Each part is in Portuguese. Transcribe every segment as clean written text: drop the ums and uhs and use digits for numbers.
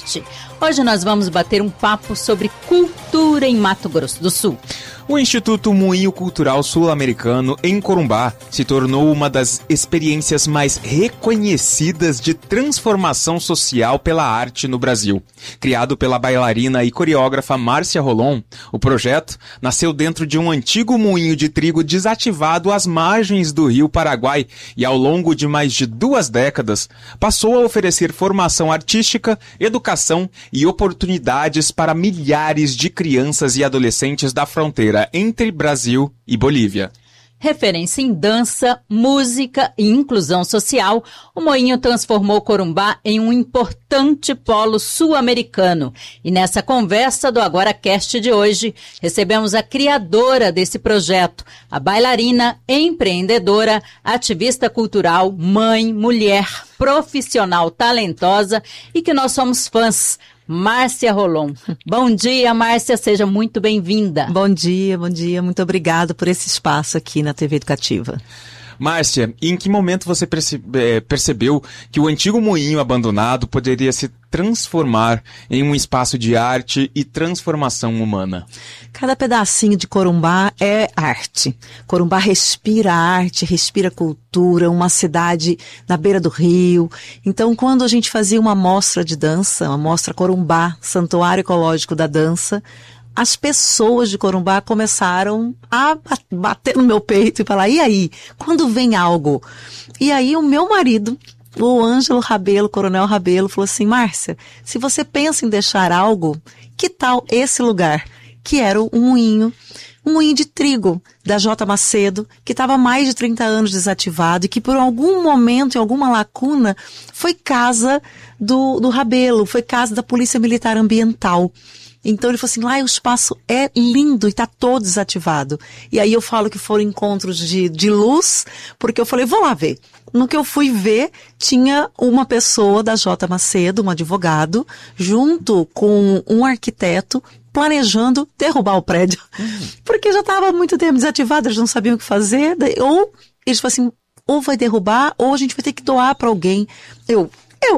Nordeste. Hoje nós vamos bater um papo sobre cultura em Mato Grosso do Sul. O Instituto Moinho Cultural Sul-Americano, em Corumbá, se tornou uma das experiências mais reconhecidas de transformação social pela arte no Brasil. Criado pela bailarina e coreógrafa Márcia Rolon, o projeto nasceu dentro de um antigo moinho de trigo desativado às margens do Rio Paraguai e, ao longo de mais de 2 décadas, passou a oferecer formação artística, educação e oportunidades para milhares de crianças e adolescentes da fronteira entre Brasil e Bolívia. Referência em dança, música e inclusão social, o Moinho transformou Corumbá em um importante polo sul-americano. E nessa conversa do AgoraCast de hoje, recebemos a criadora desse projeto, a bailarina, empreendedora, ativista cultural, mãe, mulher, profissional talentosa e que nós somos fãs, Márcia Rolon. Bom dia, Márcia, seja muito bem-vinda. Bom dia, muito obrigado por esse espaço aqui na TV Educativa. Márcia, em que momento você percebeu que o antigo moinho abandonado poderia se transformar em um espaço de arte e transformação humana? Cada pedacinho de Corumbá é arte. Corumbá respira arte, respira cultura, uma cidade na beira do rio. Então, quando a gente fazia uma mostra de dança, uma mostra Corumbá, Santuário Ecológico da Dança, as pessoas de Corumbá começaram a bater no meu peito e falar, e aí, quando vem algo? E aí o meu marido, o Ângelo Rabelo, Coronel Rabelo, falou assim, Márcia, se você pensa em deixar algo, que tal esse lugar? Que era um moinho de trigo da J. Macedo, que estava há mais de 30 anos desativado e que por algum momento, em alguma lacuna, foi casa do Rabelo, foi casa da Polícia Militar Ambiental. Então ele falou assim, lá o espaço é lindo e está todo desativado. E aí eu falo que foram encontros de luz, porque eu falei, vou lá ver. No que eu fui ver, tinha uma pessoa da J. Macedo, um advogado, junto com um arquiteto, planejando derrubar o prédio. Porque já estava há muito tempo desativado, eles não sabiam o que fazer. Ou eles falaram assim, ou vai derrubar, ou a gente vai ter que doar para alguém. O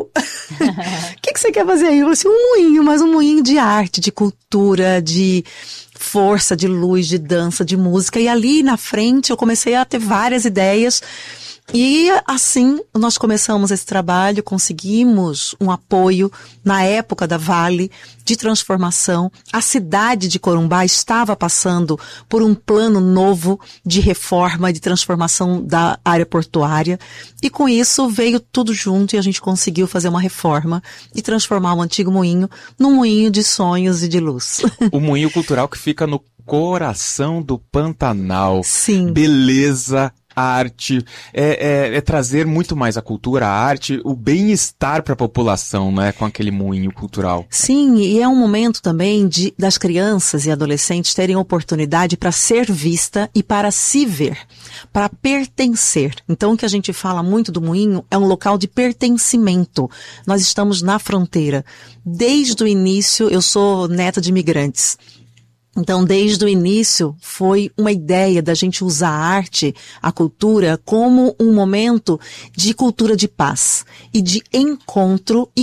que você quer fazer aí? Eu falei assim, um moinho, mas um moinho de arte, de cultura, de força, de luz, de dança, de música. E ali na frente eu comecei a ter várias ideias. E assim nós começamos esse trabalho, conseguimos um apoio na época da Vale de transformação. A cidade de Corumbá estava passando por um plano novo de reforma, de transformação da área portuária. E com isso veio tudo junto e a gente conseguiu fazer uma reforma e transformar o antigo moinho num moinho de sonhos e de luz. O moinho cultural que fica no coração do Pantanal. Sim. Beleza. A arte é trazer muito mais a cultura, a arte, o bem-estar para a população, né, com aquele moinho cultural. Sim, e é um momento também das crianças e adolescentes terem oportunidade para ser vista e para se ver, para pertencer. Então o que a gente fala muito do moinho é um local de pertencimento. Nós estamos na fronteira. Desde o início, eu sou neta de imigrantes. Então, desde o início, foi uma ideia da gente usar a arte, a cultura, como um momento de cultura de paz e de encontro e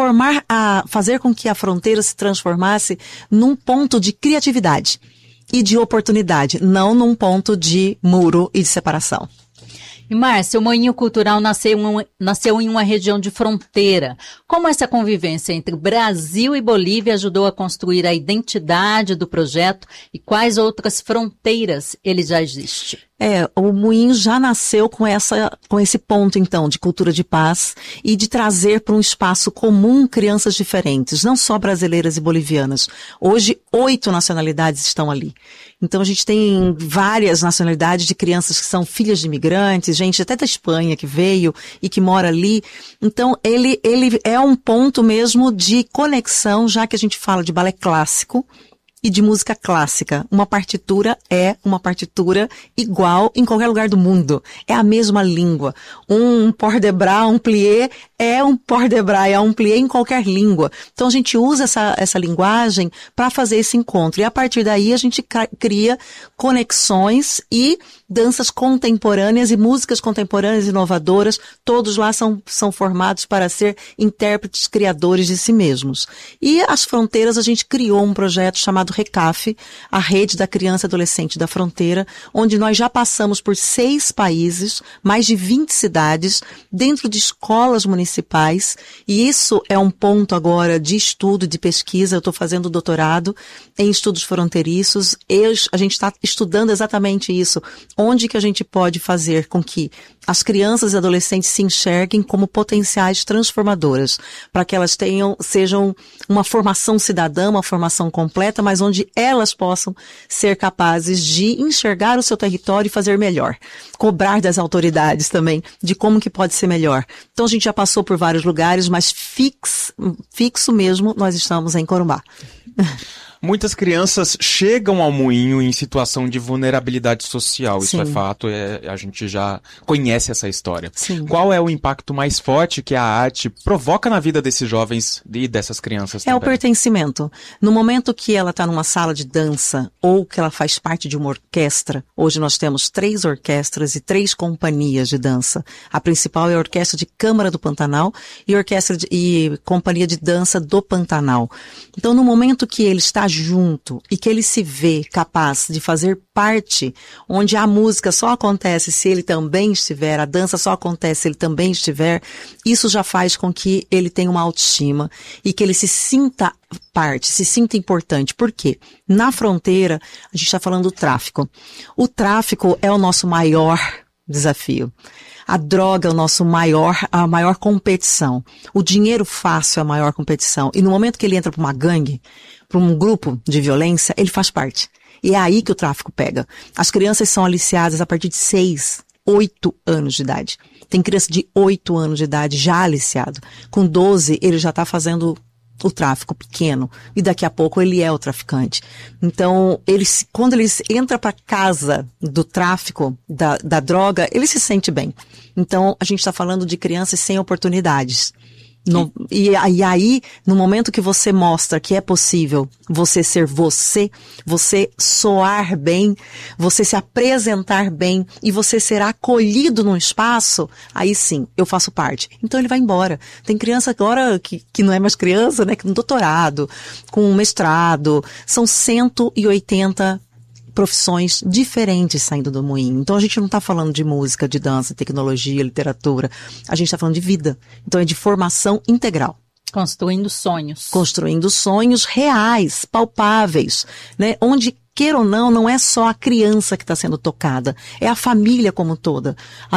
fazer com que a fronteira se transformasse num ponto de criatividade e de oportunidade, não num ponto de muro e de separação. E Márcia, o Moinho Cultural nasceu em uma região de fronteira. Como essa convivência entre Brasil e Bolívia ajudou a construir a identidade do projeto e quais outras fronteiras ele já existe? O Moinho já nasceu com esse ponto, então, de cultura de paz e de trazer para um espaço comum crianças diferentes, não só brasileiras e bolivianas. Hoje, 8 nacionalidades estão ali. Então, a gente tem várias nacionalidades de crianças que são filhas de imigrantes, gente até da Espanha que veio e que mora ali. Então, ele é um ponto mesmo de conexão, já que a gente fala de balé clássico e de música clássica. Uma partitura é uma partitura igual em qualquer lugar do mundo. É a mesma língua. Um port de bras, um plié é um port de bras, é um plié em qualquer língua. Então a gente usa essa linguagem para fazer esse encontro. E a partir daí a gente cria conexões e danças contemporâneas e músicas contemporâneas inovadoras, todos lá são formados para ser intérpretes criadores de si mesmos. E as fronteiras, a gente criou um projeto chamado RECAF, a Rede da Criança e Adolescente da Fronteira, onde nós já passamos por 6 países, mais de 20 cidades, dentro de escolas municipais, e isso é um ponto agora de estudo, de pesquisa. Eu estou fazendo doutorado em estudos fronteiriços, a gente está estudando exatamente isso, onde que a gente pode fazer com que as crianças e adolescentes se enxerguem como potenciais transformadoras, para que elas sejam uma formação cidadã, uma formação completa, mas onde elas possam ser capazes de enxergar o seu território e fazer melhor. Cobrar das autoridades também de como que pode ser melhor. Então a gente já passou por vários lugares, mas fixo mesmo, nós estamos em Corumbá. Muitas crianças chegam ao Moinho em situação de vulnerabilidade social. Sim. Isso é fato, a gente já conhece essa história. Sim. Qual é o impacto mais forte que a arte provoca na vida desses jovens e dessas crianças também? É o pertencimento. No momento que ela está numa sala de dança ou que ela faz parte de uma orquestra, hoje nós temos 3 orquestras e 3 companhias de dança. A principal é a Orquestra de Câmara do Pantanal e Companhia de Dança do Pantanal. Então, no momento que ele está junto e que ele se vê capaz de fazer parte, onde a música só acontece se ele também estiver, a dança só acontece se ele também estiver, isso já faz com que ele tenha uma autoestima e que ele se sinta parte, se sinta importante. Por quê? Na fronteira, a gente está falando do tráfico. O tráfico é o nosso maior desafio. A droga é a maior competição. O dinheiro fácil é a maior competição. E no momento que ele entra para uma gangue, para um grupo de violência, ele faz parte. E é aí que o tráfico pega. As crianças são aliciadas a partir de 6, 8 anos de idade. Tem criança de 8 anos de idade já aliciado. Com 12, ele já está fazendo o tráfico pequeno. E daqui a pouco ele é o traficante. Então, quando ele entra para casa do tráfico, da droga, ele se sente bem. Então, a gente está falando de crianças sem oportunidades. E aí, no momento que você mostra que é possível você ser você soar bem, você se apresentar bem e você ser acolhido num espaço, aí sim, eu faço parte. Então ele vai embora. Tem criança agora que não é mais criança, né? Com doutorado, com mestrado, são 180 profissões diferentes saindo do Moinho. Então a gente não está falando de música, de dança, tecnologia, literatura. A gente está falando de vida. Então é de formação integral. Construindo sonhos. Construindo sonhos reais, palpáveis, né? Onde, queira ou não é só a criança que está sendo tocada, é a família como toda. A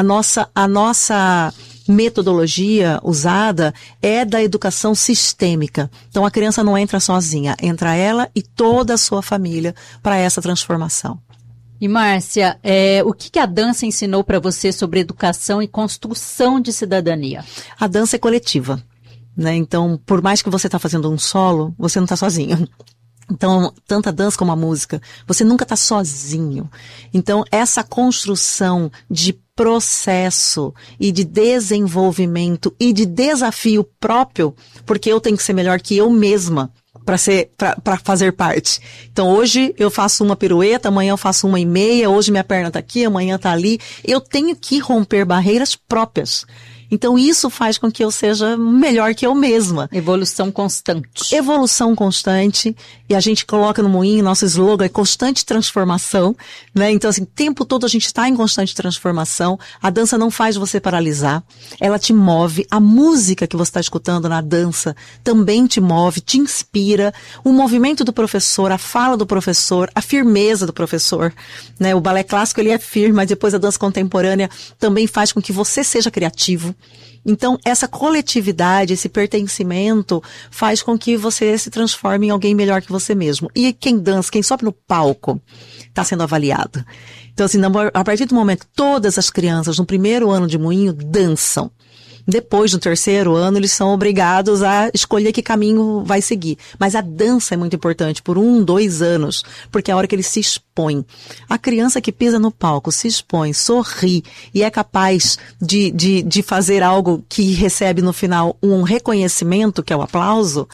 nossa metodologia usada é da educação sistêmica. Então a criança não entra sozinha, entra ela e toda a sua família para essa transformação. E Márcia, o que a dança ensinou para você sobre educação e construção de cidadania? A dança é coletiva, né? Então, por mais que você está fazendo um solo, você não está sozinho. Então, tanto a dança como a música, você nunca está sozinho. Então, essa construção de processo e de desenvolvimento e de desafio próprio, porque eu tenho que ser melhor que eu mesma para fazer parte. Então, hoje eu faço uma pirueta, amanhã eu faço 1,5, hoje minha perna está aqui, amanhã está ali. Eu tenho que romper barreiras próprias. Então, isso faz com que eu seja melhor que eu mesma. Evolução constante. Evolução constante. E a gente coloca no Moinho, nosso slogan é constante transformação, né? Então, assim, o tempo todo a gente está em constante transformação. A dança não faz você paralisar. Ela te move. A música que você está escutando na dança também te move, te inspira. O movimento do professor, a fala do professor, a firmeza do professor, né? O balé clássico, ele é firme, mas depois a dança contemporânea também faz com que você seja criativo. Então, essa coletividade, esse pertencimento faz com que você se transforme em alguém melhor que você mesmo. E quem dança, quem sobe no palco, está sendo avaliado. Então, assim, a partir do momento que todas as crianças no primeiro ano de Moinho dançam, depois, no terceiro ano, eles são obrigados a escolher que caminho vai seguir. Mas a dança é muito importante por 1, 2 anos, porque é a hora que eles se expõem. A criança que pisa no palco, se expõe, sorri e é capaz de fazer algo que recebe no final um reconhecimento, que é o aplauso,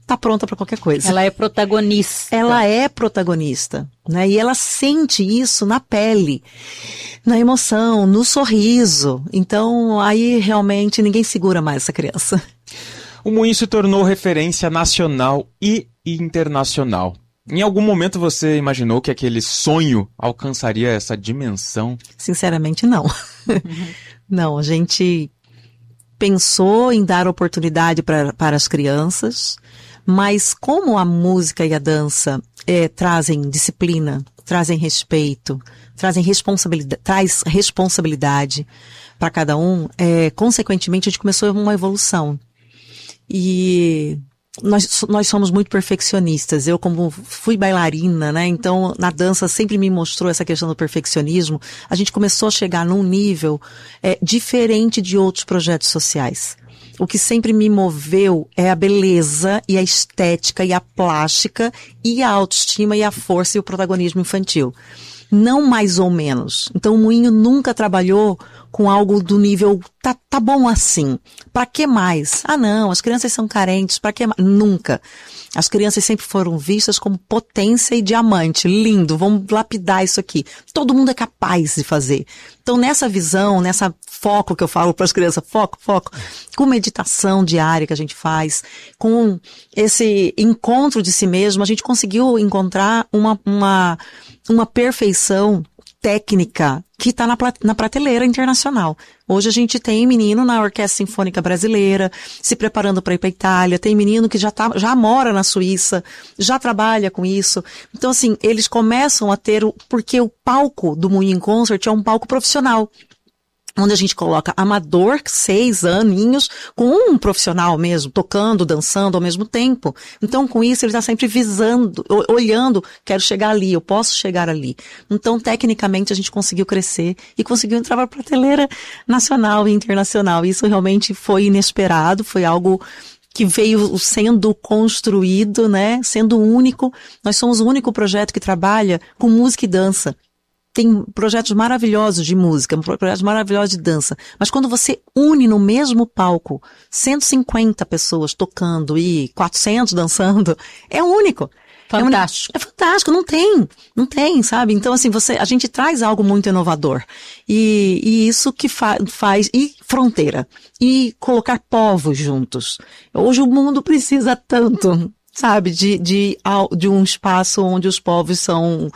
tá pronta para qualquer coisa. Ela é protagonista. Ela é protagonista, né? E ela sente isso na pele, na emoção, no sorriso. Então, aí realmente ninguém segura mais essa criança. O Moinho se tornou referência nacional e internacional. Em algum momento você imaginou que aquele sonho alcançaria essa dimensão? Sinceramente, não. Não, a gente pensou em dar oportunidade para as crianças, mas como a música e a dança trazem disciplina, trazem respeito, traz responsabilidade para cada um, consequentemente a gente começou uma evolução. E nós somos muito perfeccionistas. Eu, como fui bailarina, né, então na dança sempre me mostrou essa questão do perfeccionismo. A gente começou a chegar num nível diferente de outros projetos sociais. O que sempre me moveu é a beleza e a estética e a plástica e a autoestima e a força e o protagonismo infantil. Não mais ou menos. Então o Moinho nunca trabalhou com algo do nível, tá bom assim. Pra que mais? Ah não, as crianças são carentes, pra que mais? Nunca. As crianças sempre foram vistas como potência e diamante. Lindo, vamos lapidar isso aqui. Todo mundo é capaz de fazer. Então nessa visão, nessa foco que eu falo para as crianças, foco, com meditação diária que a gente faz, com esse encontro de si mesmo, a gente conseguiu encontrar uma perfeição técnica que está na prateleira internacional. Hoje a gente tem menino na Orquestra Sinfônica Brasileira, se preparando para ir para a Itália, tem menino que já mora na Suíça, já trabalha com isso. Então, assim, eles começam a ter porque o palco do Moinho Concert é um palco profissional, onde a gente coloca amador, 6 aninhos, com um profissional mesmo, tocando, dançando ao mesmo tempo. Então, com isso, ele está sempre visando, olhando, quero chegar ali, eu posso chegar ali. Então, tecnicamente, a gente conseguiu crescer e conseguiu entrar para a prateleira nacional e internacional. Isso realmente foi inesperado, foi algo que veio sendo construído, né, sendo único. Nós somos o único projeto que trabalha com música e dança. Tem projetos maravilhosos de música, projetos maravilhosos de dança. Mas quando você une no mesmo palco 150 pessoas tocando e 400 dançando, é único. Fantástico. É fantástico, não tem, sabe? Então, assim, a gente traz algo muito inovador. E isso que faz, e fronteira, e colocar povos juntos. Hoje o mundo precisa tanto, sabe, de um espaço onde os povos são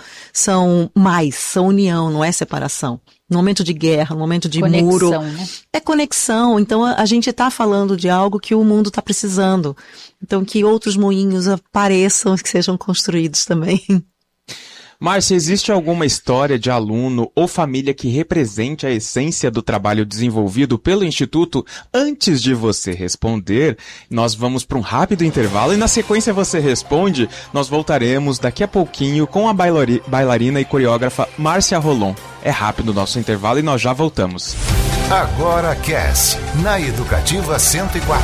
união, não é separação. No momento de guerra, no momento de muro. Né? É conexão. Então a gente está falando de algo que o mundo está precisando. Então que outros moinhos apareçam, que sejam construídos também. Márcia, existe alguma história de aluno ou família que represente a essência do trabalho desenvolvido pelo Instituto? Antes de você responder, nós vamos para um rápido intervalo e na sequência você responde. Nós voltaremos daqui a pouquinho com a bailarina e coreógrafa Márcia Rolon. É rápido o nosso intervalo e nós já voltamos. Agora Cast, na Educativa 104.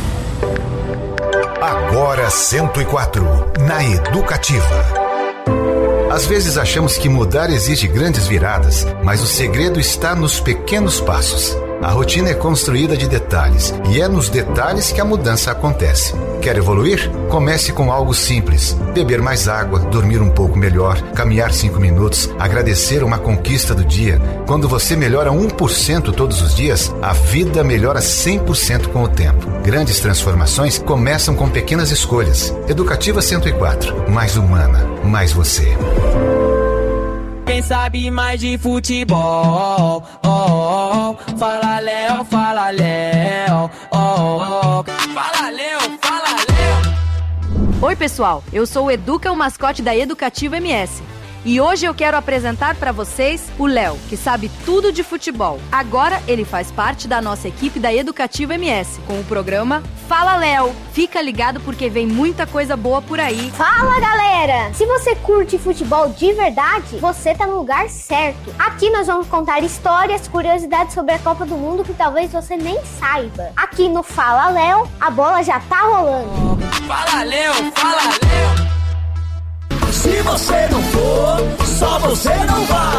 Agora 104, na Educativa. Às vezes achamos que mudar exige grandes viradas, mas o segredo está nos pequenos passos. A rotina é construída de detalhes e é nos detalhes que a mudança acontece. Quer evoluir? Comece com algo simples. Beber mais água, dormir um pouco melhor, caminhar 5 minutos, agradecer uma conquista do dia. Quando você melhora 1% todos os dias, a vida melhora 100% com o tempo. Grandes transformações começam com pequenas escolhas. Educativa 104. Mais humana, mais você. Quem sabe mais de futebol, oh, oh. Fala Léo, fala Léo, oh, oh. Fala Léo, fala Léo. Oi pessoal, eu sou o Educa, o mascote da Educativa MS. E hoje eu quero apresentar para vocês o Léo, que sabe tudo de futebol. Agora ele faz parte da nossa equipe da Educativa MS, com o programa Fala Léo. Fica ligado porque vem muita coisa boa por aí. Fala galera! Se você curte futebol de verdade, você tá no lugar certo. Aqui nós vamos contar histórias, curiosidades sobre a Copa do Mundo que talvez você nem saiba. Aqui no Fala Léo, a bola já tá rolando. Fala Léo, fala Léo. Se você não for, só você não vai.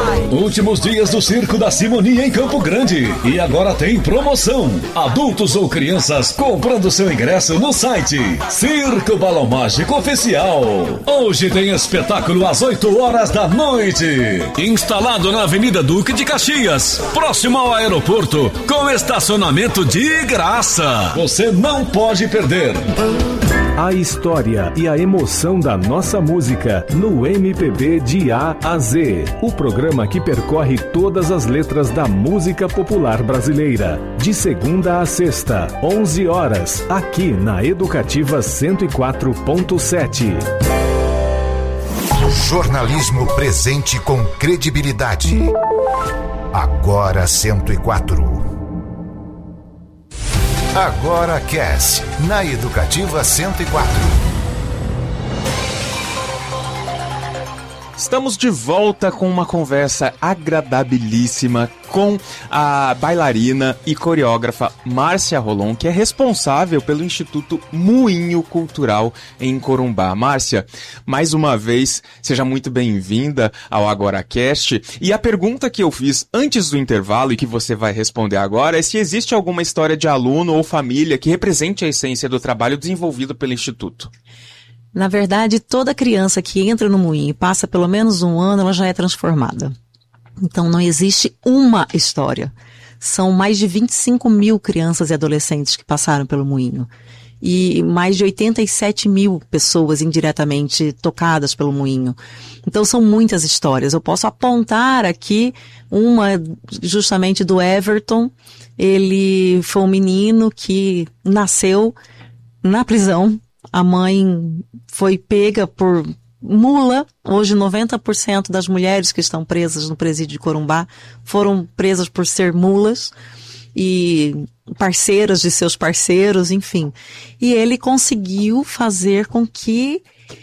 Últimos dias do Circo da Simonia em Campo Grande. E agora tem promoção. Adultos ou crianças comprando seu ingresso no site Circo Balão Mágico Oficial. Hoje tem espetáculo às 8 horas da noite. Instalado na Avenida Duque de Caxias, próximo ao aeroporto, com estacionamento de graça. Você não pode perder. A história e a emoção da nossa música no MPB de A a Z. O programa que percorre todas as letras da música popular brasileira. De segunda a sexta, 11 horas, aqui na Educativa 104.7. Jornalismo presente com credibilidade. Agora 104. Agora Cast, na Educativa 104. Estamos de volta com uma conversa agradabilíssima com a bailarina e coreógrafa Márcia Rolon, que é responsável pelo Instituto Moinho Cultural em Corumbá. Márcia, mais uma vez, seja muito bem-vinda ao AgoraCast. E a pergunta que eu fiz antes do intervalo e que você vai responder agora é se existe alguma história de aluno ou família que represente a essência do trabalho desenvolvido pelo Instituto. Na verdade, toda criança que entra no Moinho e passa pelo menos um ano, ela já é transformada. Então, não existe uma história. São mais de 25 mil crianças e adolescentes que passaram pelo Moinho. E mais de 87 mil pessoas indiretamente tocadas pelo Moinho. Então, são muitas histórias. Eu posso apontar aqui uma justamente do Everton. Ele foi um menino que nasceu na prisão. A mãe foi pega por mula. Hoje 90% das mulheres que estão presas no presídio de Corumbá foram presas por ser mulas e parceiras de seus parceiros, enfim. E ele conseguiu fazer com que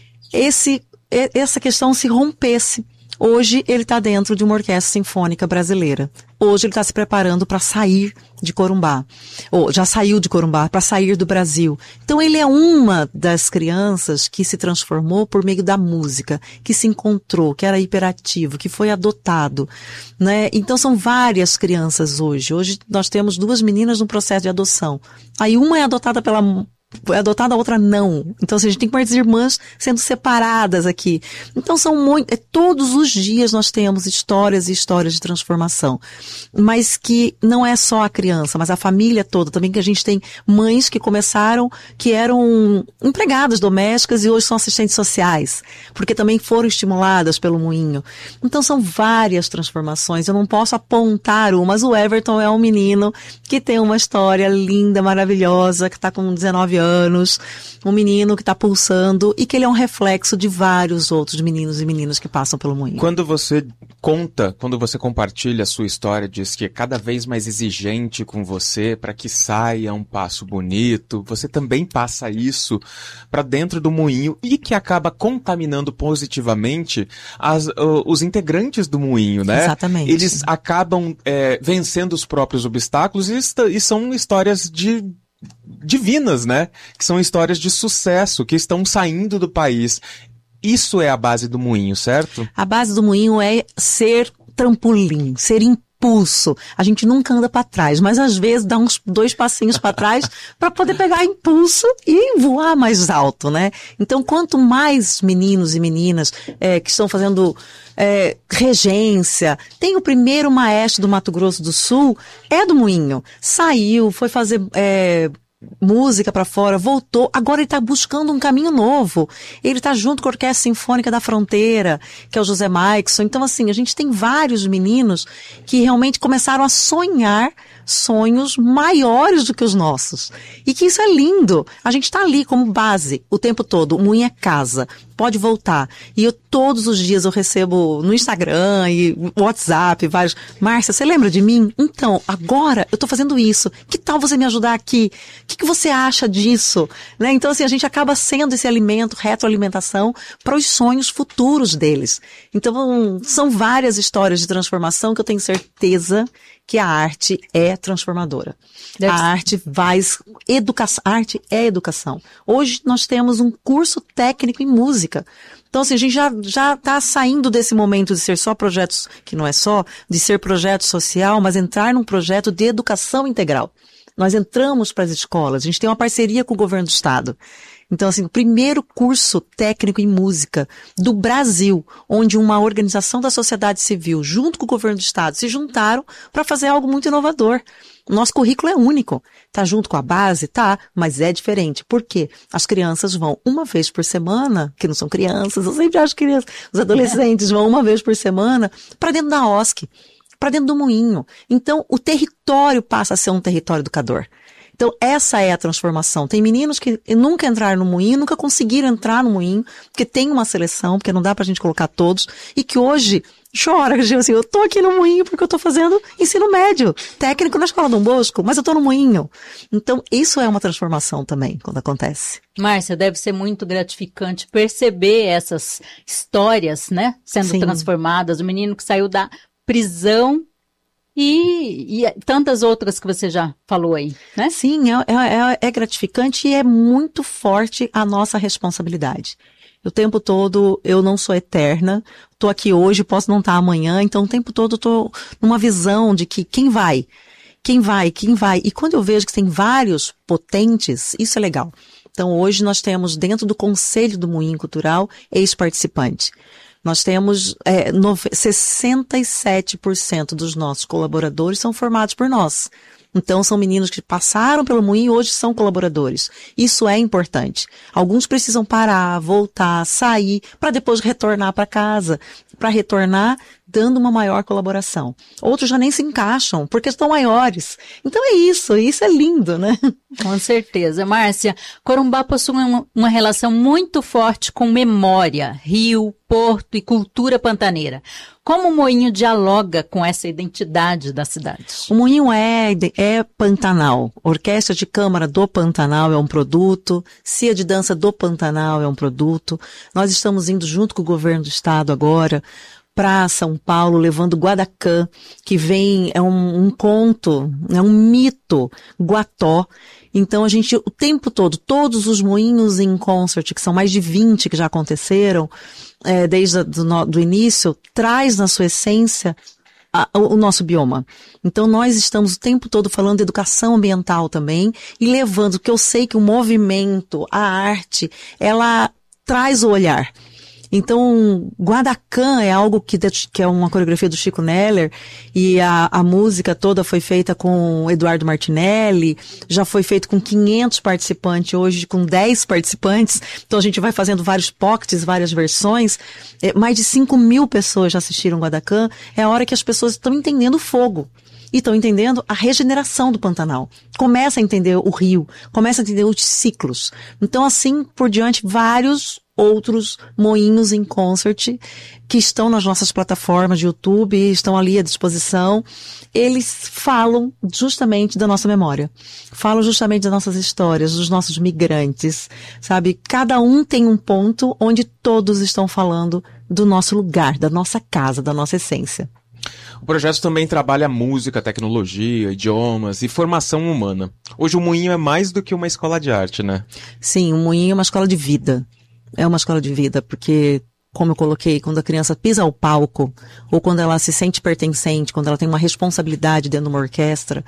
essa questão se rompesse. Hoje ele está dentro de uma orquestra sinfônica brasileira. Hoje ele está se preparando para sair de Corumbá. Ou já saiu de Corumbá para sair do Brasil. Então ele é uma das crianças que se transformou por meio da música, que se encontrou, que era hiperativo, que foi adotado, né? Então são várias crianças hoje. Hoje nós temos 2 meninas no processo de adoção. Aí uma é adotada a outra não. Então, assim, a gente tem mais irmãs sendo separadas aqui. Então, todos os dias nós temos histórias e histórias de transformação. Mas que não é só a criança, mas a família toda também, que a gente tem mães que começaram, que eram empregadas domésticas e hoje são assistentes sociais, porque também foram estimuladas pelo Moinho. Então, são várias transformações. Eu não posso apontar uma, mas o Everton é um menino que tem uma história linda, maravilhosa, que está com 19 anos, um menino que está pulsando e que ele é um reflexo de vários outros meninos e meninas que passam pelo Moinho. Quando você compartilha a sua história, diz que é cada vez mais exigente com você para que saia um passo bonito, você também passa isso para dentro do Moinho e que acaba contaminando positivamente os integrantes do Moinho, né? Exatamente. Eles acabam vencendo os próprios obstáculos e são histórias divinas, né? Que são histórias de sucesso, que estão saindo do país. Isso é a base do Moinho, certo? A base do Moinho é ser trampolim, ser impulso. A gente nunca anda para trás, mas às vezes dá uns 2 passinhos para trás para poder pegar impulso e voar mais alto, né? Então, quanto mais meninos e meninas que estão fazendo regência, tem o primeiro maestro do Mato Grosso do Sul, é do Moinho. Saiu, foi fazer música para fora, voltou, agora ele está buscando um caminho novo. Ele está junto com a Orquestra Sinfônica da Fronteira, que é o José Maikson. Então, assim, a gente tem vários meninos que realmente começaram a sonhar sonhos maiores do que os nossos. E que isso é lindo. A gente está ali como base o tempo todo. O Moinho é casa. Pode voltar. E todos os dias eu recebo no Instagram e WhatsApp vários. Márcia, você lembra de mim? Então, agora eu estou fazendo isso. Que tal você me ajudar aqui? que você acha disso? Né? Então, assim, a gente acaba sendo esse alimento, retroalimentação para os sonhos futuros deles. Então, são várias histórias de transformação que eu tenho certeza que a arte é transformadora. A arte arte é educação. Hoje nós temos um curso técnico em música. Então, assim, a gente já está saindo desse momento de ser só projetos, que não é só, de ser projeto social, mas entrar num projeto de educação integral. Nós entramos para as escolas, a gente tem uma parceria com o governo do estado. Então, assim, o primeiro curso técnico em música do Brasil, onde uma organização da sociedade civil, junto com o governo do estado, se juntaram para fazer algo muito inovador. O nosso currículo é único. Tá junto com a base? Tá, mas é diferente. Por quê? As crianças vão uma vez por semana, que não são crianças, eu sempre acho crianças, os adolescentes vão uma vez por semana para dentro da OSC, para dentro do moinho. Então, o território passa a ser um território educador. Então, essa é a transformação. Tem meninos que nunca entraram no moinho, nunca conseguiram entrar no moinho, porque tem uma seleção, porque não dá pra gente colocar todos, e que hoje chora, que assim, eu tô aqui no moinho porque eu tô fazendo ensino médio, técnico na Escola Dom Bosco, mas eu tô no moinho. Então, isso é uma transformação também, quando acontece. Márcia, deve ser muito gratificante perceber essas histórias, né, sendo transformadas. O menino que saiu da prisão e tantas outras que você já falou aí, né? Sim, é gratificante e é muito forte a nossa responsabilidade. O tempo todo eu não sou eterna, tô aqui hoje, posso não estar amanhã, então o tempo todo eu tô numa visão de que quem vai. E quando eu vejo que tem vários potentes, isso é legal. Então hoje nós temos dentro do Conselho do Moinho Cultural ex-participante. Nós temos 67% dos nossos colaboradores são formados por nós. Então, são meninos que passaram pelo moinho e hoje são colaboradores. Isso é importante. Alguns precisam parar, voltar, sair, para depois retornar para casa, para retornar dando uma maior colaboração. Outros já nem se encaixam, porque estão maiores. Então é isso é lindo, né? Com certeza. Márcia, Corumbá possui uma relação muito forte com memória, rio, porto e cultura pantaneira. Como o moinho dialoga com essa identidade da cidade? O moinho é Pantanal. Orquestra de Câmara do Pantanal é um produto. CIA de Dança do Pantanal é um produto. Nós estamos indo junto com o governo do estado agora para São Paulo, levando Guadacã, que vem, é um conto, é um mito guató. Então a gente, o tempo todo, todos os moinhos em concert, que são mais de 20 que já aconteceram, desde do início, traz na sua essência o nosso bioma. Então nós estamos o tempo todo falando de educação ambiental também, e levando, que eu sei que o movimento, a arte, ela traz o olhar. Então, Guadacã é algo que é uma coreografia do Chico Neller, e a música toda foi feita com Eduardo Martinelli, já foi feito com 500 participantes, hoje com 10 participantes, então a gente vai fazendo vários pockets, várias versões, mais de 5.000 pessoas já assistiram Guadacã, é a hora que as pessoas estão entendendo o fogo. E estão entendendo a regeneração do Pantanal. Começa a entender o rio, começa a entender os ciclos. Então, assim por diante, vários outros moinhos em concert que estão nas nossas plataformas de YouTube, estão ali à disposição. Eles falam justamente da nossa memória. Falam justamente das nossas histórias, dos nossos migrantes, sabe? Cada um tem um ponto onde todos estão falando do nosso lugar, da nossa casa, da nossa essência. O projeto também trabalha música, tecnologia, idiomas e formação humana. Hoje o Moinho é mais do que uma escola de arte, né? Sim, o Moinho é uma escola de vida. É uma escola de vida, porque, como eu coloquei, quando a criança pisa ao palco, ou quando ela se sente pertencente, quando ela tem uma responsabilidade dentro de uma orquestra,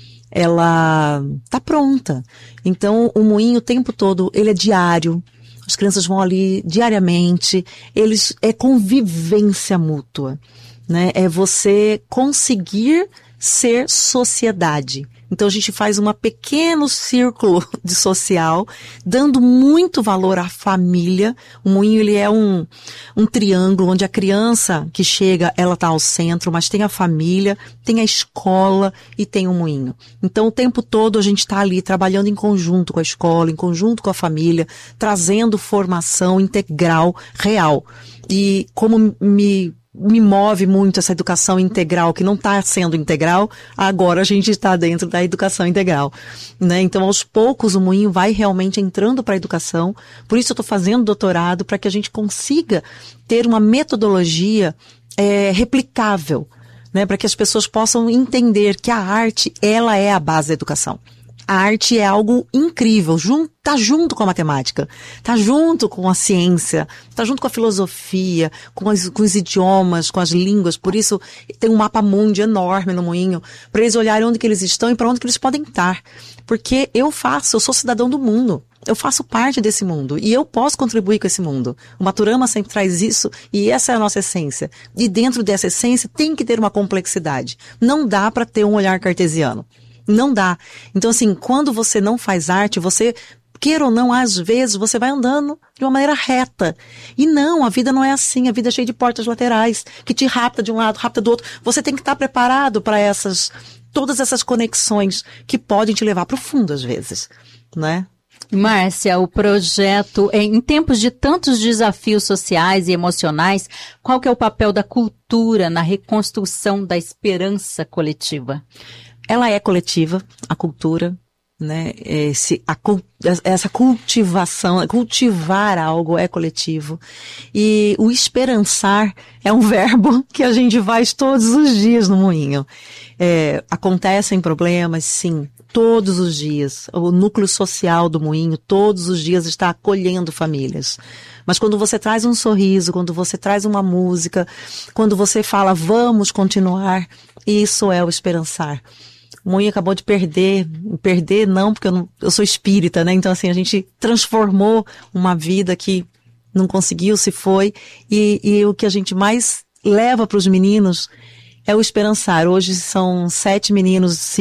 ela tá pronta. Então, o Moinho o tempo todo, ele é diário. As crianças vão ali diariamente. É convivência mútua. Né? É você conseguir ser sociedade. Então a gente faz um pequeno círculo de social, dando muito valor à família. O Moinho, ele é um triângulo onde a criança que chega, ela está ao centro, mas tem a família, tem a escola e tem o Moinho. Então o tempo todo a gente está ali trabalhando em conjunto com a escola, em conjunto com a família, trazendo formação integral, real. E como me me move muito essa educação integral, que não está sendo integral, agora a gente está dentro da educação integral, né? Então, aos poucos, o Moinho vai realmente entrando para a educação, por isso eu estou fazendo doutorado, para que a gente consiga ter uma metodologia replicável, né? Para que as pessoas possam entender que a arte, ela é a base da educação. A arte é algo incrível, tá junto com a matemática, tá junto com a ciência, tá junto com a filosofia, com os idiomas, com as línguas. Por isso tem um mapa mundi enorme no Moinho, para eles olharem onde que eles estão e para onde que eles podem estar. Porque eu sou cidadão do mundo. Eu faço parte desse mundo e eu posso contribuir com esse mundo. O Maturama sempre traz isso e essa é a nossa essência. E dentro dessa essência tem que ter uma complexidade. Não dá para ter um olhar cartesiano. Não dá. Então, assim, quando você não faz arte, você, queira ou não, às vezes, você vai andando de uma maneira reta. E não, a vida não é assim. A vida é cheia de portas laterais, que te rapta de um lado, rapta do outro. Você tem que estar preparado para todas essas conexões que podem te levar para o fundo, às vezes, né? Márcia, o projeto, em tempos de tantos desafios sociais e emocionais, qual que é o papel da cultura na reconstrução da esperança coletiva? Ela é coletiva, a cultura, né? Essa cultivação, cultivar algo é coletivo. E o esperançar é um verbo que a gente faz todos os dias no Moinho. Acontecem problemas, sim, todos os dias. O núcleo social do Moinho, todos os dias, está acolhendo famílias. Mas quando você traz um sorriso, quando você traz uma música, quando você fala, vamos continuar, isso é o esperançar. O Moinho acabou de perder não, porque eu sou espírita, né? Então, assim, a gente transformou uma vida que não conseguiu, se foi, e o que a gente mais leva para os meninos é o esperançar. Hoje são 7 meninos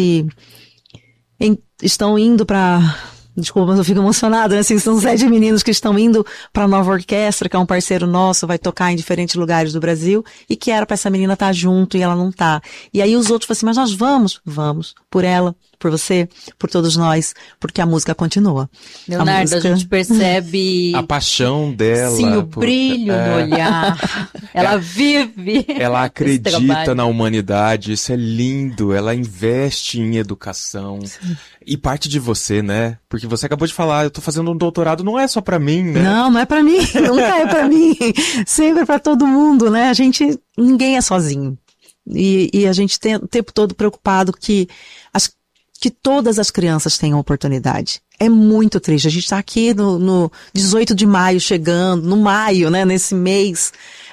estão indo para... Desculpa, mas eu fico emocionada, né? Assim, são 7 meninos que estão indo para a Nova Orquestra, que é um parceiro nosso, vai tocar em diferentes lugares do Brasil, e que era para essa menina estar junto e ela não tá. E aí os outros falam assim, mas nós vamos, por ela, por você, por todos nós, porque a música continua. Leonardo, a gente percebe... a paixão dela. Sim, o brilho no olhar. Ela vive. Ela acredita na humanidade, isso é lindo, ela investe em educação. Sim. E parte de você, né? Porque você acabou de falar, eu tô fazendo um doutorado, não é só pra mim, né? Não é pra mim, nunca é pra mim. Sempre é pra todo mundo, né? Ninguém é sozinho. E a gente tem o tempo todo preocupado que todas as crianças tenham oportunidade. É muito triste. A gente tá aqui no 18 de maio chegando, no maio, né? Nesse mês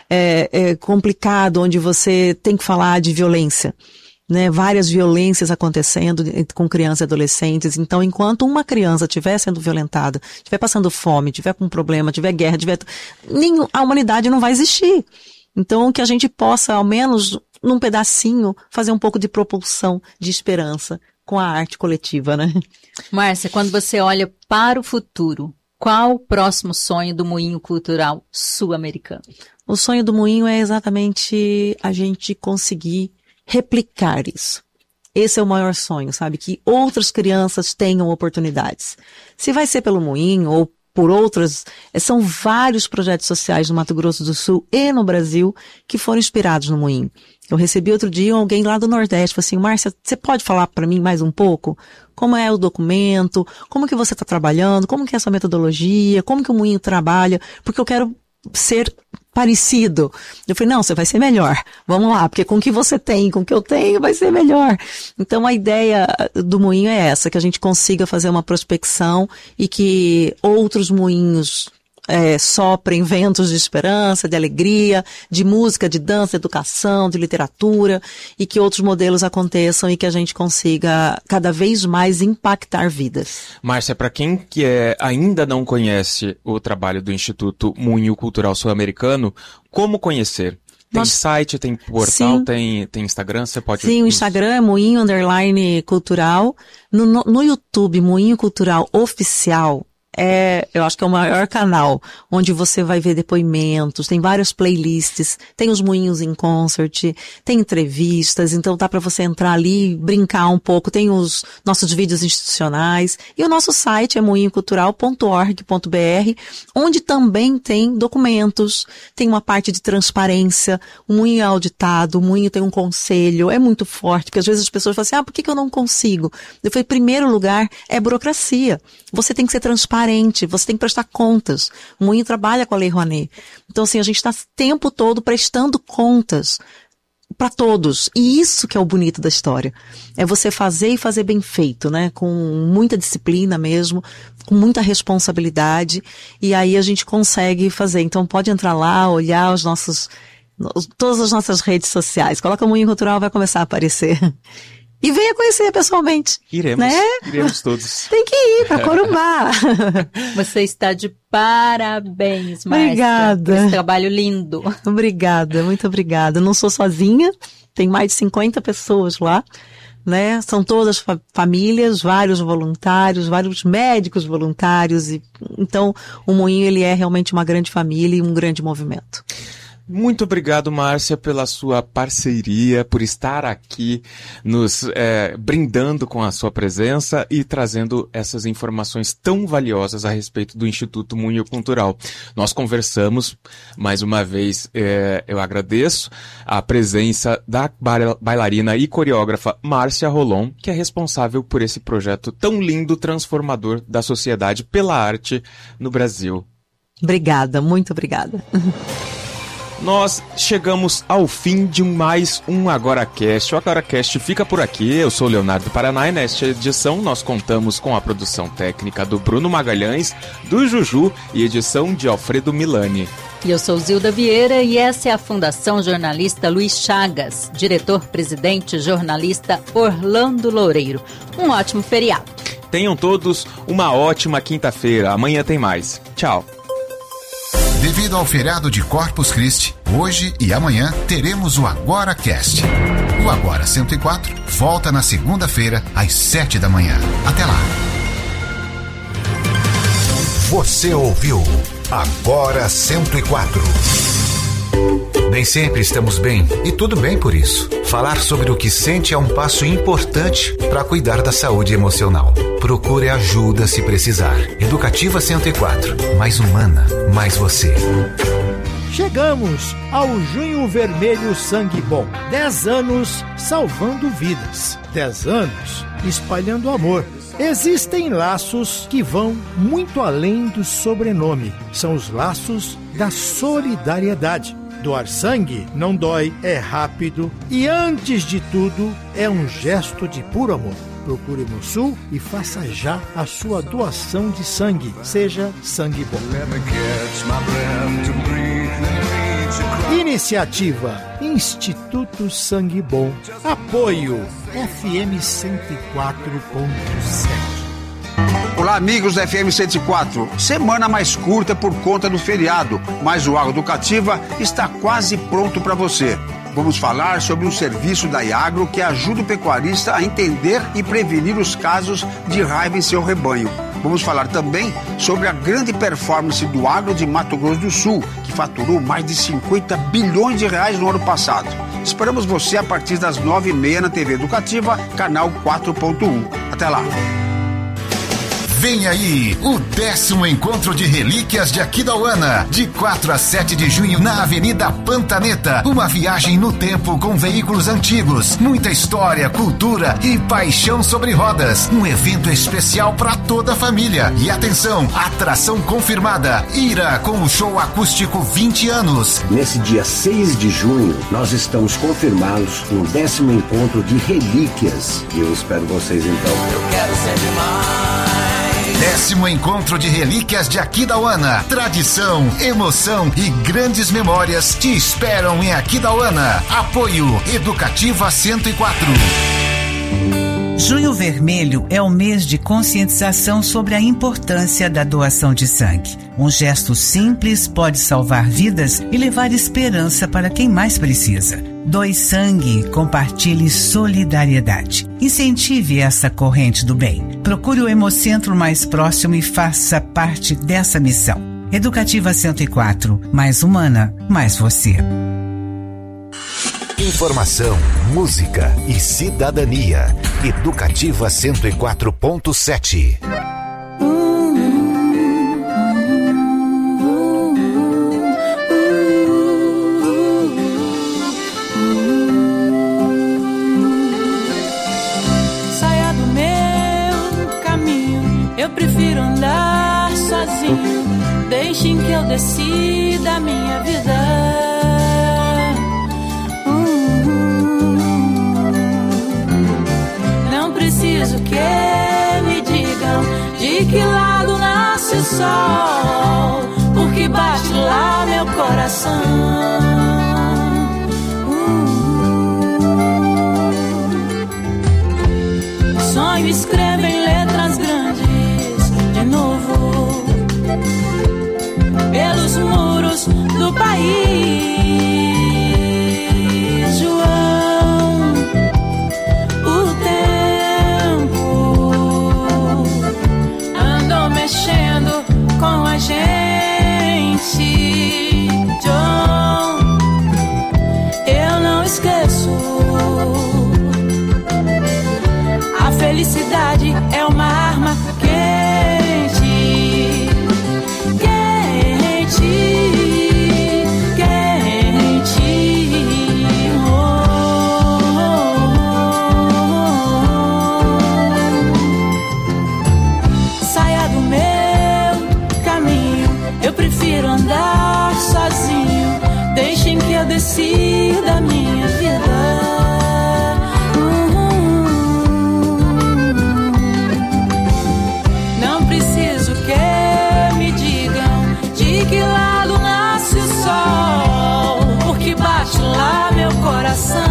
complicado, onde você tem que falar de violência. Né, várias violências acontecendo com crianças e adolescentes. Então, enquanto uma criança estiver sendo violentada, estiver passando fome, estiver com problema, tiver guerra, a humanidade não vai existir. Então, que a gente possa, ao menos, num pedacinho, fazer um pouco de propulsão de esperança com a arte coletiva, né? Márcia, quando você olha para o futuro, qual o próximo sonho do Moinho Cultural Sul-Americano? O sonho do Moinho é exatamente a gente conseguir replicar isso. Esse é o maior sonho, sabe? Que outras crianças tenham oportunidades. Se vai ser pelo Moinho ou por outras, são vários projetos sociais no Mato Grosso do Sul e no Brasil que foram inspirados no Moinho. Eu recebi outro dia alguém lá do Nordeste, falou assim, Márcia, você pode falar para mim mais um pouco? Como é o documento? Como que você está trabalhando? Como que é a sua metodologia? Como que o Moinho trabalha? Porque eu quero ser parecido. Eu falei, não, você vai ser melhor. Vamos lá, porque com o que você tem, com o que eu tenho, vai ser melhor. Então a ideia do Moinho é essa, que a gente consiga fazer uma prospecção e que outros moinhos soprem ventos de esperança, de alegria, de música, de dança, de educação, de literatura, e que outros modelos aconteçam e que a gente consiga cada vez mais impactar vidas. Márcia, para quem ainda não conhece o trabalho do Instituto Moinho Cultural Sul-Americano, como conhecer? Tem site, tem portal, tem Instagram, você pode... Sim, o Instagram é Moinho _cultural. No YouTube, Moinho Cultural Oficial, eu acho que é o maior canal, onde você vai ver depoimentos, tem várias playlists, tem os Moinhos em Concert, tem entrevistas, então dá para você entrar ali, brincar um pouco, tem os nossos vídeos institucionais, e o nosso site é moinhocultural.org.br, onde também tem documentos, tem uma parte de transparência, o Moinho é auditado, o Moinho tem um conselho, é muito forte, porque às vezes as pessoas falam assim, por que eu não consigo? Eu falei, primeiro lugar, é burocracia. Você tem que ser transparente, você tem que prestar contas. O Moinho trabalha com a Lei Rouanet. Então, assim, a gente está o tempo todo prestando contas para todos. E isso que é o bonito da história. É você fazer e fazer bem feito, né? Com muita disciplina mesmo, com muita responsabilidade. E aí a gente consegue fazer. Então, pode entrar lá, olhar todas as nossas redes sociais. Coloca o Moinho Cultural, vai começar a aparecer. E venha conhecer pessoalmente. Iremos, né? Iremos todos. Tem que ir para Corumbá. Você está de parabéns, Márcia. Obrigada. Por esse trabalho lindo. Obrigada, muito obrigada. Eu não sou sozinha, tem mais de 50 pessoas lá, né? São todas famílias, vários voluntários, vários médicos voluntários. Então, o Moinho, ele é realmente uma grande família e um grande movimento. Muito obrigado, Márcia, pela sua parceria, por estar aqui nos brindando com a sua presença e trazendo essas informações tão valiosas a respeito do Instituto Moinho Cultural. Nós conversamos, mais uma vez, eu agradeço a presença da bailarina e coreógrafa Márcia Rolon, que é responsável por esse projeto tão lindo, transformador da sociedade pela arte no Brasil. Obrigada, muito obrigada. Nós chegamos ao fim de mais um AgoraCast. O AgoraCast fica por aqui. Eu sou o Leonardo Paraná e nesta edição nós contamos com a produção técnica do Bruno Magalhães, do Juju e edição de Alfredo Milani. E eu sou Zilda Vieira e essa é a Fundação Jornalista Luiz Chagas, diretor-presidente jornalista Orlando Loureiro. Um ótimo feriado. Tenham todos uma ótima quinta-feira. Amanhã tem mais. Tchau. Devido ao feriado de Corpus Christi, hoje e amanhã teremos o AgoraCast. O Agora 104 volta na segunda-feira às 7 da manhã. Até lá. Você ouviu Agora 104. Nem sempre estamos bem, e tudo bem por isso. Falar sobre o que sente é um passo importante para cuidar da saúde emocional. Procure ajuda se precisar. Educativa 104. Mais humana, mais você. Chegamos ao Junho Vermelho Sangue Bom. 10 anos salvando vidas. 10 anos espalhando amor. Existem laços que vão muito além do sobrenome. São os laços da solidariedade. Doar sangue não dói, é rápido e, antes de tudo, é um gesto de puro amor. Procure no Sul e faça já a sua doação de sangue. Seja sangue bom. Iniciativa Instituto Sangue Bom. Apoio FM 104.7. Olá, amigos da FM 104. Semana mais curta por conta do feriado, mas o Agroeducativa está quase pronto para você. Vamos falar sobre um serviço da Iagro que ajuda o pecuarista a entender e prevenir os casos de raiva em seu rebanho. Vamos falar também sobre a grande performance do agro de Mato Grosso do Sul, que faturou mais de 50 bilhões de reais no ano passado. Esperamos você a partir das 9h30 na TV Educativa, canal 4.1. Até lá. Vem aí o 10º Encontro de Relíquias de Aquidauana, de 4 a 7 de junho na Avenida Pantaneta. Uma viagem no tempo com veículos antigos, muita história, cultura e paixão sobre rodas. Um evento especial para toda a família. E atenção, atração confirmada, Ira com o show acústico 20 anos. Nesse dia 6 de junho, nós estamos confirmados no 10º Encontro de Relíquias. E eu espero vocês então. Eu quero sempre mais. 10º Encontro de Relíquias de Aquidauana. Tradição, emoção e grandes memórias te esperam em Aquidauana. Apoio Educativa 104. Junho Vermelho é o mês de conscientização sobre a importância da doação de sangue. Um gesto simples pode salvar vidas e levar esperança para quem mais precisa. Doe sangue, compartilhe solidariedade. Incentive essa corrente do bem. Procure o Hemocentro mais próximo e faça parte dessa missão. Educativa 104, mais humana, mais você. Informação, música e cidadania. Educativa 104.7. Saia do meu caminho, eu prefiro andar sozinho. Deixem que eu decida a minha vida. Não preciso que me digam de que lado nasce o sol, porque bate lá meu coração. Sonho escrevo em letras grandes de novo pelos muros do país. João, o tempo andou mexendo com a gente. John, eu não esqueço. A felicidade é uma arma quente, quente, quente. Saia do meu caminho, eu prefiro andar sozinho. Deixem que eu decida a minha vida. Que lado nasce o sol, porque bate lá meu coração.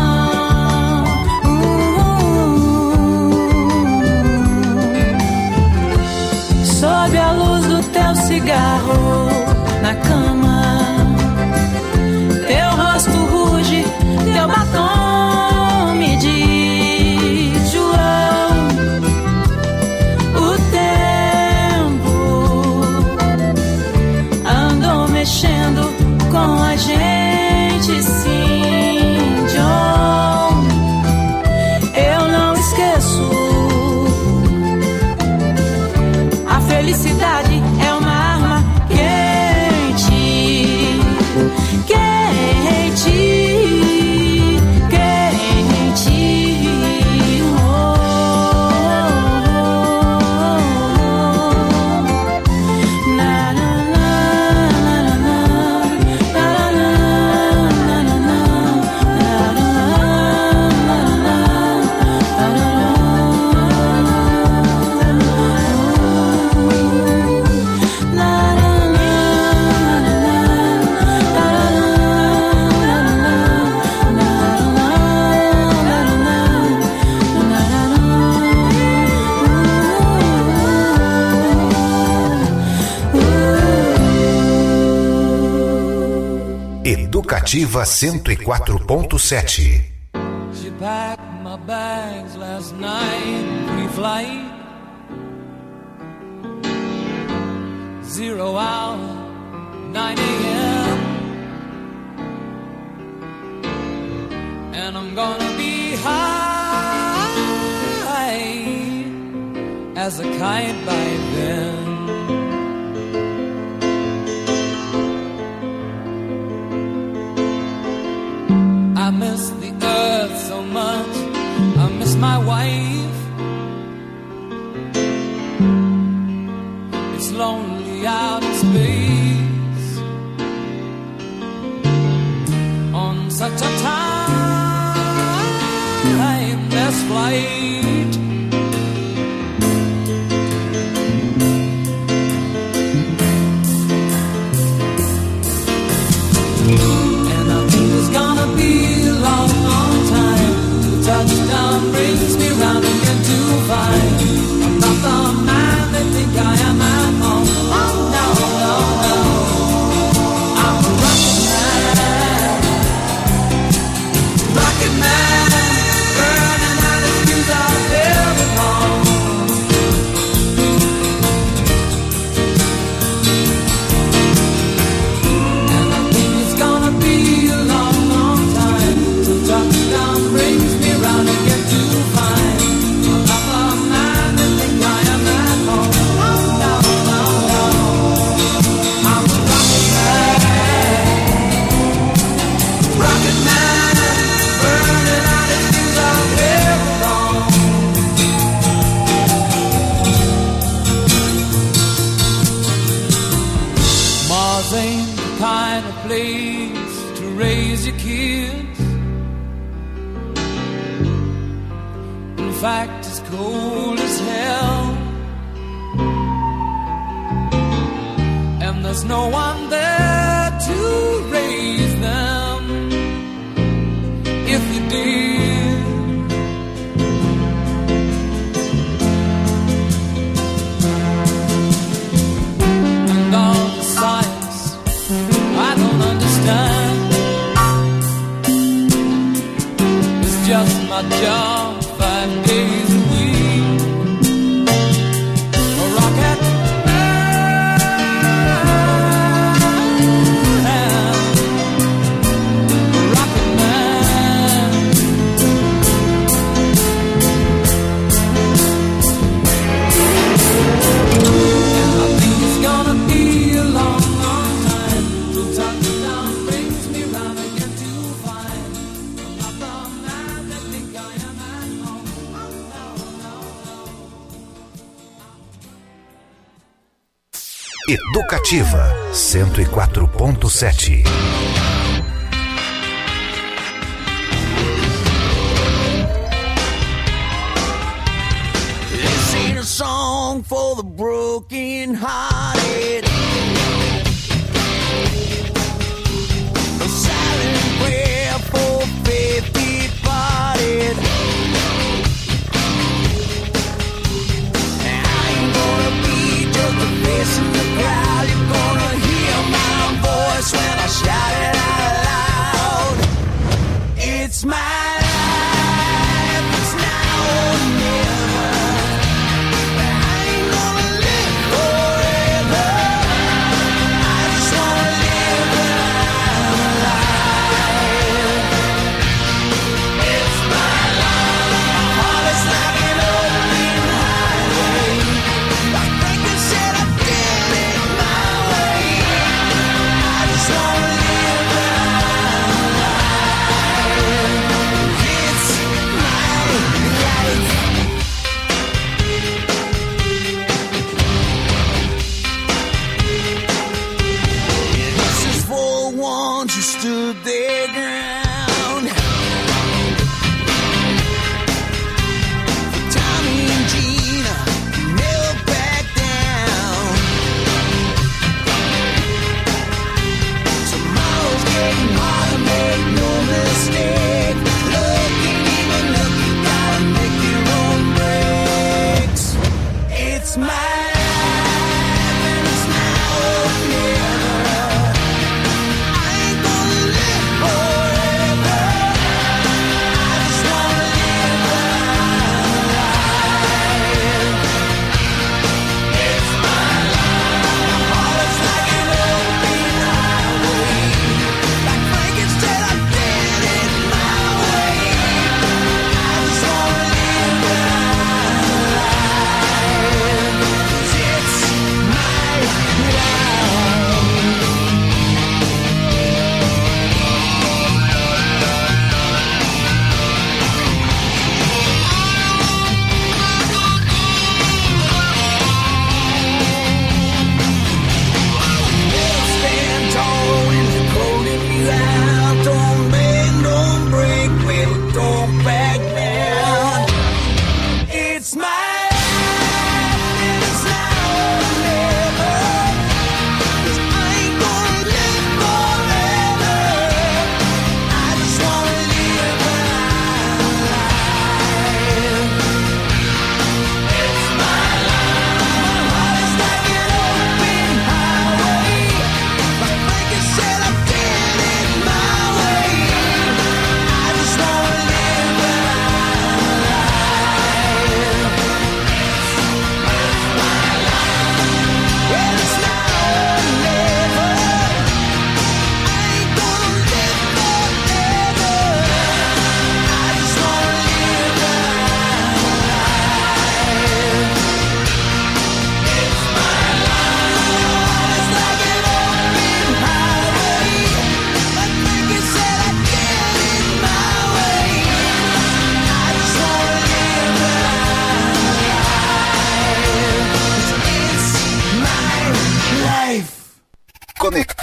Sob a luz do teu cigarro na cama, teu rosto ruge, teu batom me diz, João, o tempo mexendo com a gente, sim, John. Eu não esqueço. A felicidade é uma arma quente, quente, quente. Na, na, na, na, Educativa 104.7. She packed my bags last night, pre-flight, 0 hour, 9 a.m. And I'm gonna be high as a kite by then. I miss the earth so much, I miss my wife. It's lonely out in space on such a timeless flight. And I think it's gonna be a long, long time till touchdown brings me round again to find I'm not the man they think I am at home. Oh no, no, no, I'm a rocket man, ain't the kind of place to raise your kids. In fact, it's cold as hell, and there's no one there to raise them if you did. And all the science I don't understand, it's just my job 5 days a week. A rocket man, a rocket man. And I think it's gonna be a long, long time till touchdown brings me round again to find I'm not the man that think I am at home. Educativa 104.7. This ain't a song for the broken hearted. A silent prayer for faith departed. I ain't gonna be just a face in the crowd. You're gonna hear my voice when I shout it out loud. It's my life, it's now or never. I ain't gonna live forever. I just wanna live when I'm alive. It's my life, my heart is like an open highway. I think I said I did it my way. I just wanna live when I'm alive. It's my life. This is for the ones who stood their ground. For Tommy and Gina, who never back down. Tomorrow's getting harder, make no mistake. Look and even look, you gotta make your own breaks. It's my life and it's now or never. I ain't gonna live forever.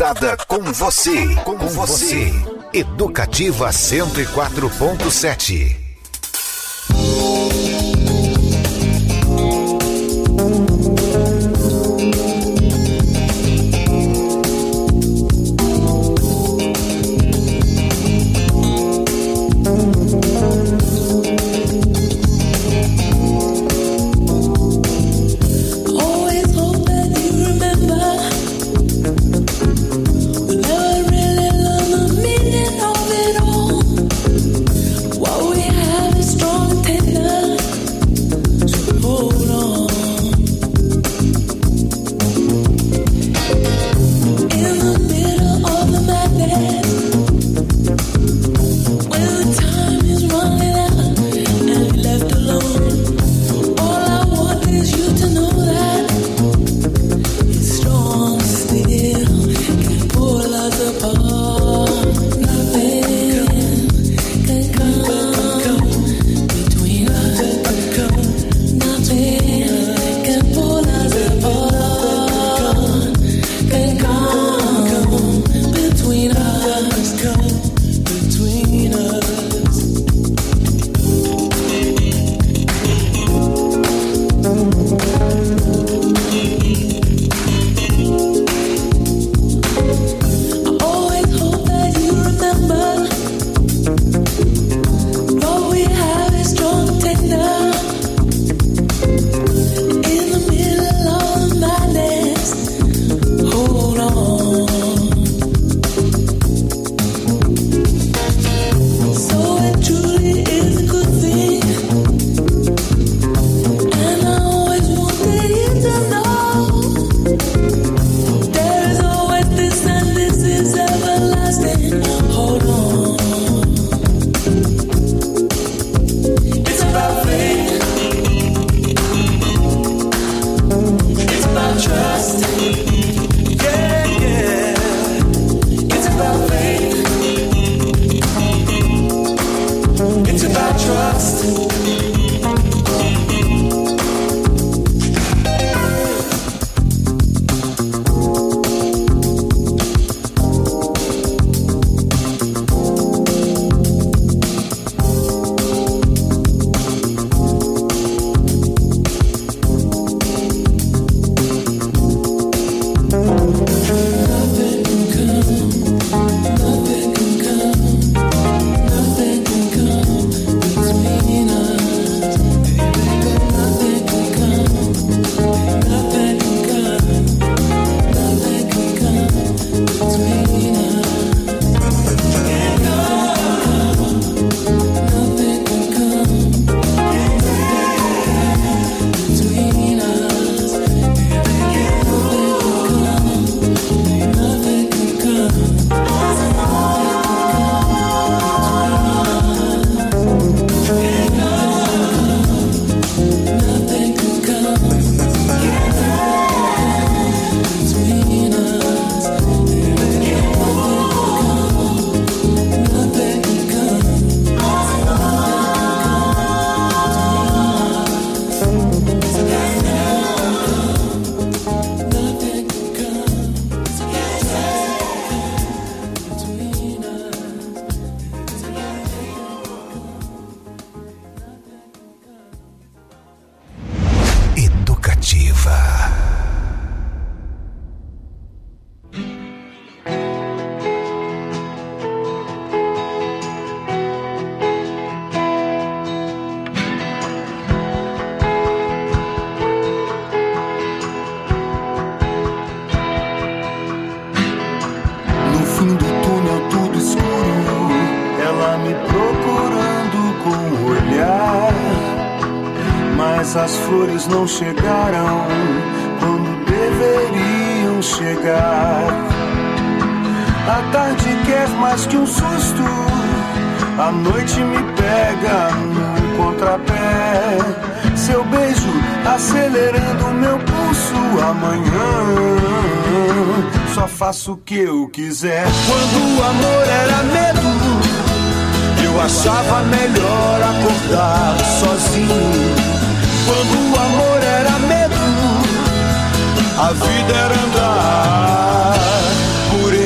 conectada com você. Com você. Educativa 104.7. As flores não chegaram quando deveriam chegar. A tarde quer mais que um susto, a noite me pega no contrapé. Seu beijo acelerando meu pulso. Amanhã só faço o que eu quiser. Quando o amor era medo, eu achava melhor acordar sozinho. Quando o amor era medo, a vida era andar por ele.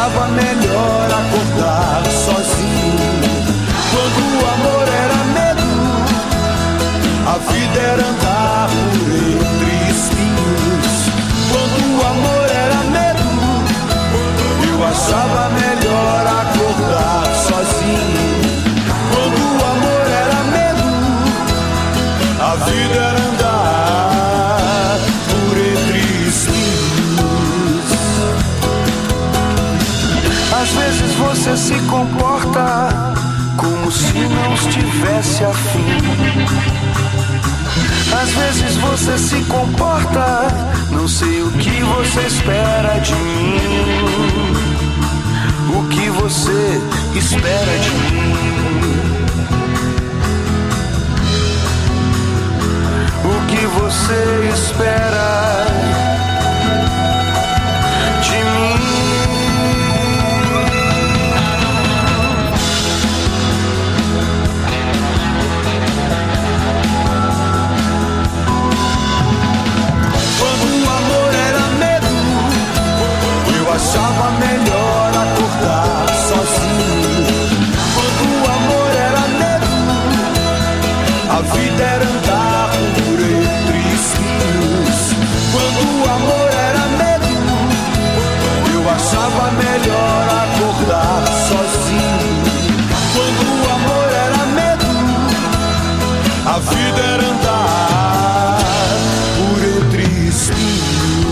achava melhor acordar sozinho. Quando o amor era medo, a vida era andar por entre espinhos. Quando o amor era medo, eu achava melhor acordar sozinho. Quando o amor era medo, a vida era andar por entre espinhos. Às vezes você se comporta como se não estivesse afim. Às vezes você se comporta, não sei o que você espera de mim. O que você espera de mim? O que você espera de mim? Achava melhor acordar sozinho. Quando o amor era medo, a vida era andar por entre espinhos. Quando o amor era medo, eu achava melhor acordar sozinho. Quando o amor era medo, a vida era andar por entre espinhos.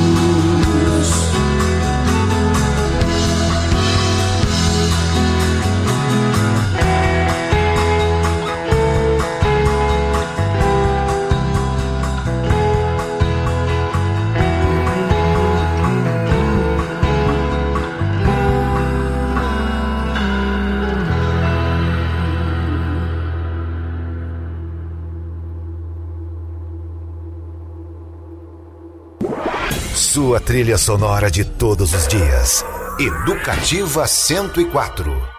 Sua trilha sonora de todos os dias. Educativa 104.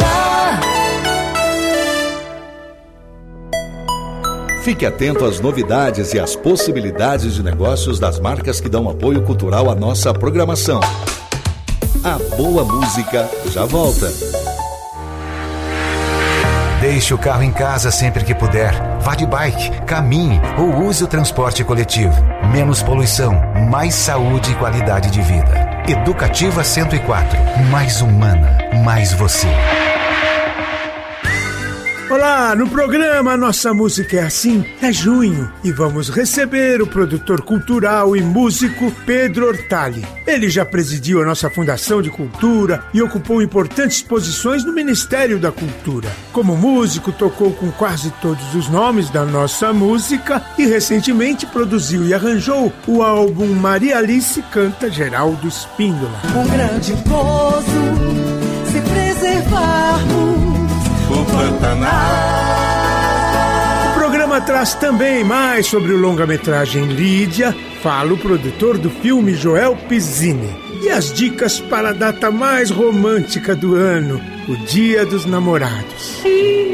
usar. Fique atento às novidades e às possibilidades de negócios das marcas que dão apoio cultural à nossa programação. A boa música já volta. Deixe o carro em casa sempre que puder. Vá de bike, caminhe ou use o transporte coletivo. Menos poluição, mais saúde e qualidade de vida. Educativa 104. Mais humana, mais você. Olá, no programa Nossa Música é Assim, é junho e vamos receber o produtor cultural e músico Pedro Hortali. Ele já presidiu a nossa Fundação de Cultura e ocupou importantes posições no Ministério da Cultura. Como músico, tocou com quase todos os nomes da nossa música e recentemente produziu e arranjou o álbum Maria Alice Canta Geraldo Espíndola. Um grande gozo se preservarmos o Pantanal. O programa traz também mais sobre o longa-metragem Lídia, fala o produtor do filme Joel Pizzini. E as dicas para a data mais romântica do ano, o Dia dos Namorados.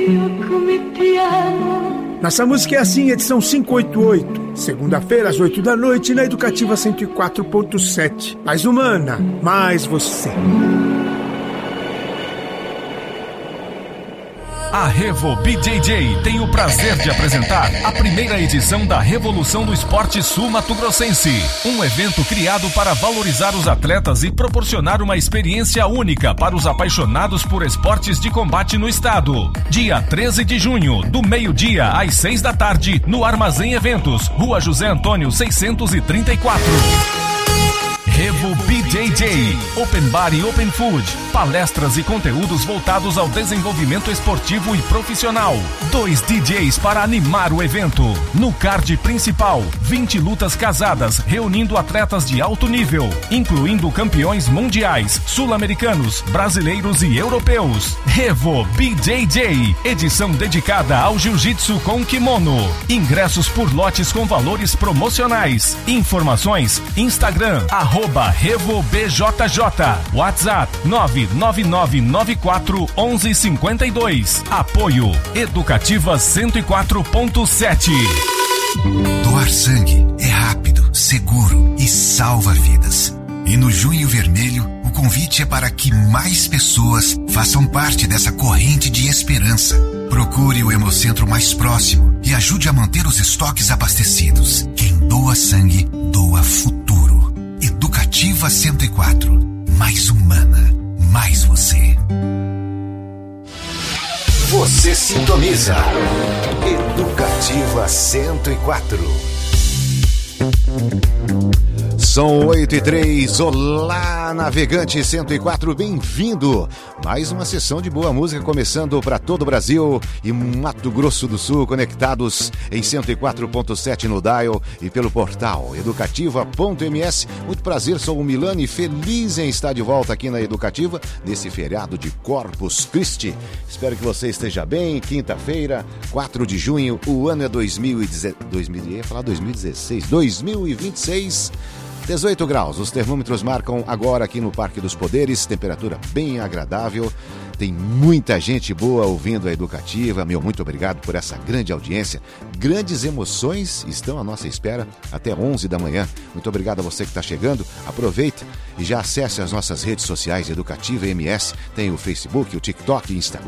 Nossa Música é Assim, edição 588. Segunda-feira, às 8 da noite, na Educativa 104.7. Mais humana, mais você. A Revo BJJ tem o prazer de apresentar a primeira edição da Revolução do Esporte Sul-Mato-Grossense, um evento criado para valorizar os atletas e proporcionar uma experiência única para os apaixonados por esportes de combate no estado. Dia 13 de junho, do meio-dia às 6 da tarde, no Armazém Eventos, Rua José Antônio 634. Revo BJJ, Open Bar e Open Food, palestras e conteúdos voltados ao desenvolvimento esportivo e profissional. 2 DJs para animar o evento. No card principal, 20 lutas casadas reunindo atletas de alto nível, incluindo campeões mundiais, sul-americanos, brasileiros e europeus. Revo BJJ, edição dedicada ao jiu-jitsu com kimono. Ingressos por lotes com valores promocionais. Informações, Instagram, @RevoBJJ, WhatsApp 999941152. Apoio Educativa 104.7. Doar sangue é rápido, seguro e salva vidas. E no Junho Vermelho, o convite é para que mais pessoas façam parte dessa corrente de esperança. Procure o hemocentro mais próximo e ajude a manter os estoques abastecidos. Quem doa sangue, doa futuro. Educativa 104. Mais humana, mais você. Você sintoniza. Educativa 104. São 8h03. Olá, navegante 104, bem-vindo. Mais uma sessão de boa música começando para todo o Brasil e Mato Grosso do Sul, conectados em 104.7 no dial e pelo portal educativa.ms. Muito prazer, sou o Milani, feliz em estar de volta aqui na Educativa, nesse feriado de Corpus Christi. Espero que você esteja bem. Quinta-feira, 4 de junho, o ano é 2026. 18 graus, os termômetros marcam agora aqui no Parque dos Poderes, temperatura bem agradável, tem muita gente boa ouvindo a Educativa, muito obrigado por essa grande audiência, grandes emoções estão à nossa espera até 11 da manhã, muito obrigado a você que está chegando, aproveita e já acesse as nossas redes sociais Educativa MS, tem o Facebook, o TikTok, o Instagram,